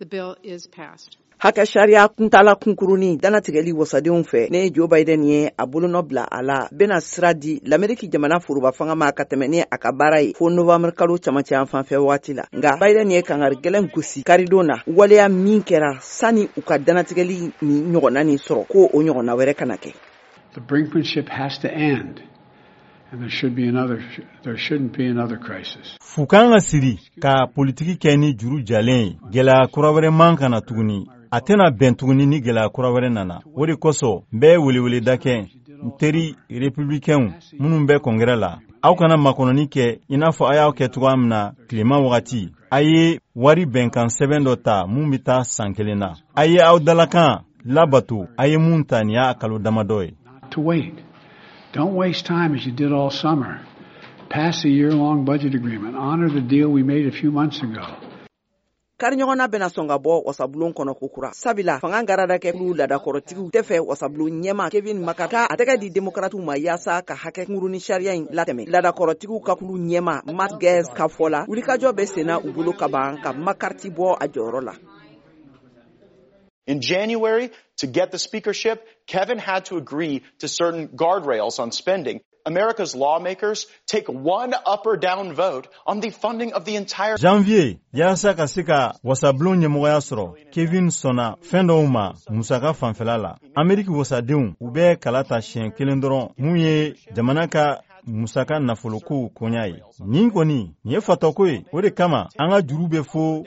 the bill is passed. Haka sharia kuntala kunkuruni danatigeli wasadenw fɛ ne Joe Biden ye a bolonɔ bila a la bena sira di l'Ameriki jamana furuba fanga ma ka tɛmɛ ni a ka baara ye fo Novembre kalo camancɛ yan fanfɛ waati la nga Biden ye kangari gɛlɛn gosi karidon na waleya min kɛra sani u ka danatigeli ni ɲɔgɔnna ni sɔrɔ ko o ɲɔgɔnna wɛrɛ kana kɛ. The brinkmanship has to end. And there shouldn't be another crisis. Fukanga siri ka politiki kɛ ni juru jalen gɛlɛya kura wɛrɛ man kana tuguni a tɛna bɛn tuguni ni gɛlɛya kura wɛrɛ nana o de kosɔn n bɛ welewele da kɛ n teri républicains minnu bɛ congrès la aw kana makɔnɔni kɛ i n'a fɔ a y'aw kɛ cogoya min na tilema wagati a ye wari bɛnkan sɛbɛn dɔ ta mun bɛ taa san kelen na a ye aw dalakan labato a ye mun ta nin y'a kalo damadɔ ye. To wait. Don't waste time as you did all summer. Pass a year-long budget agreement. Honor the deal we made a few months ago. Kariɲɔgɔnna bena sɔn ka bɔ wasabulon kɔnɔ kokura sabila fanga garada kɛ kulu ladakɔrɔtigiw tɛ fɛ wasabulon ɲɛma Kevin McCarthy a tɛgɛ di démocrates ma yaasa ka hakɛ nguruni sariya in latɛmɛ ladakɔrɔtigiw ka kulu ɲɛma Matt Gaetz ka fɔ la wulikajɔ bɛ senna u bolo ka ban ka McCarthy bɔ a jɔyɔrɔ la. In January, to get the speakership, Kevin had to agree to certain guardrails on spending. America's lawmakers take one up or down vote on the funding of the entire... Janvier, yasa ka se ka wasablon ɲɛmɔgɔya sɔrɔ Kevin sɔnna fɛn dɔw ma musaka fanfɛla la. Ameriki wasadenw u bɛ kala ta siɲɛ kelen dɔrɔn mun ye jamana ka musaka nafolokow koɲa ye. Nin kɔni nin ye fatɔko ye o de kama an ka juru bɛ fo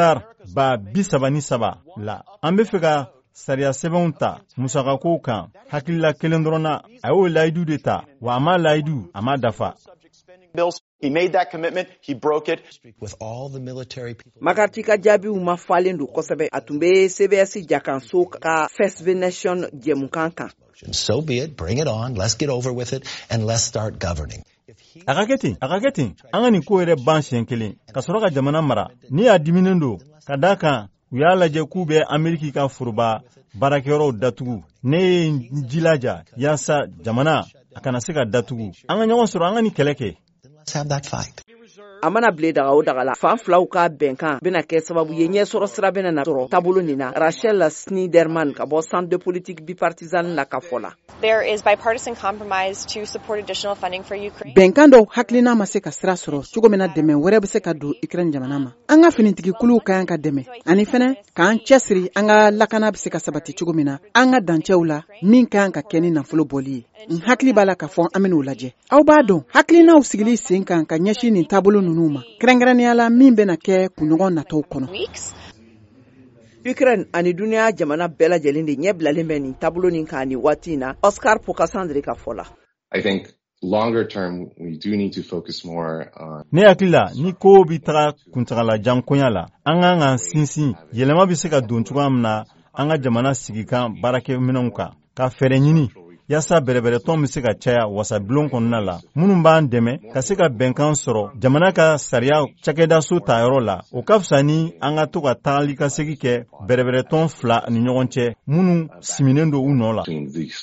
$37 la. An bɛ fɛ ka sariya sɛbɛnw ta musakakow kan hakilila kelen dɔrɔn na a y'o layidu de ta wa a ma layidu a ma dafa. He made that commitment, he broke it. With all the military people. McCarthy ka jaabiw ma falen do kosɛbɛ a tun bɛ CBS jakanso ka First Nation jɛmukan kan. So be it, bring it on, let's get over with it, and let's start governing. A ka kɛ ten, an ka nin ko yɛrɛ ban siɲɛ kelen ka sɔrɔ ka jamana mara ni a diminen do ka da kan u y'a lajɛ k'u bɛ Ameriki ka foroba baarakɛyɔrɔw datugu ne ye n jilaja yaasa jamana a kana se ka datugu an ka ɲɔgɔn sɔrɔ an ka ni kɛlɛ kɛ. Let's have that fight. A mana bile daga o daga la fan filaw ka bɛnkan bena kɛ sababu ye ɲɛsɔrɔ sira bena na sɔrɔ taabolo nin na Rachel Sniderman ka bɔ Centre de politique bipartisan la ka fɔ la. There is bipartisan compromise to support additional funding for Ukraine. Bɛnkan dɔw hakilina ma se ka sira sɔrɔ cogo min na dɛmɛ wɛrɛ bɛ se ka don Ukraine jamana ma. An ka finitigikuluw ka yan ka dɛmɛ ani fɛnɛ k'an cɛsiri an ka lakana bɛ se ka sabati cogo min na an ka dancɛw la min ka yan ka kɛ ni nafolo bɔli ye. N hakili b'a la ka fɔ an ben'o lajɛ. Aw b'a dɔn hakilinaw sigili sen kan ka ɲɛsin nin taabolo ninnu ma kɛrɛnkɛrɛnnenya la min bena kɛ kunɲɔgɔn nataw kɔnɔ. Ukraine ani duniya jamana bɛɛ lajɛlen de ɲɛ bilalen bɛ nin taabolo nin kan ni waati in na Oscar Pokasandre ka fɔ la. I think longer term we do need to focus more on. Ne hakili la ni ko bi taga kuntagala jankonya la an kan ka sinsin yɛlɛma bɛ se ka don cogoya min na an ka jamana sigi kan baarakɛminɛnw kan ka fɛɛrɛ ɲini yaasa bɛrɛbɛrɛtɔn bɛ se ka caya wasabilon kɔnɔna la minnu b'an dɛmɛ ka se ka bɛnkan sɔrɔ jamana ka sariya cakɛdaso tayɔrɔ la o ka fisa ni an ka to ka tagali ka segi kɛ bɛrɛbɛrɛtɔn fila ni ɲɔgɔn cɛ minnu siminen do u nɔ la.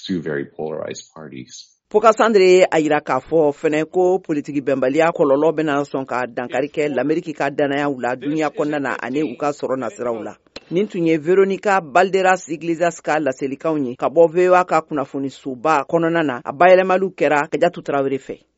Pokasandre ye a yira k'a fɔ fɛnɛ ko politiki bɛnbaliya kɔlɔlɔ bena sɔn ka dankari kɛ l'Ameriki ka danayaw la duniya kɔnɔna na ani u ka sɔrɔ nasiraw la. Nin tun ye Veronica Balderas Iglesias ka laselikanw ye ka bɔ VOA ka kunnafoni soba kɔnɔna na a bayɛlɛmaliw kɛra Kajatu Tarawele fɛ.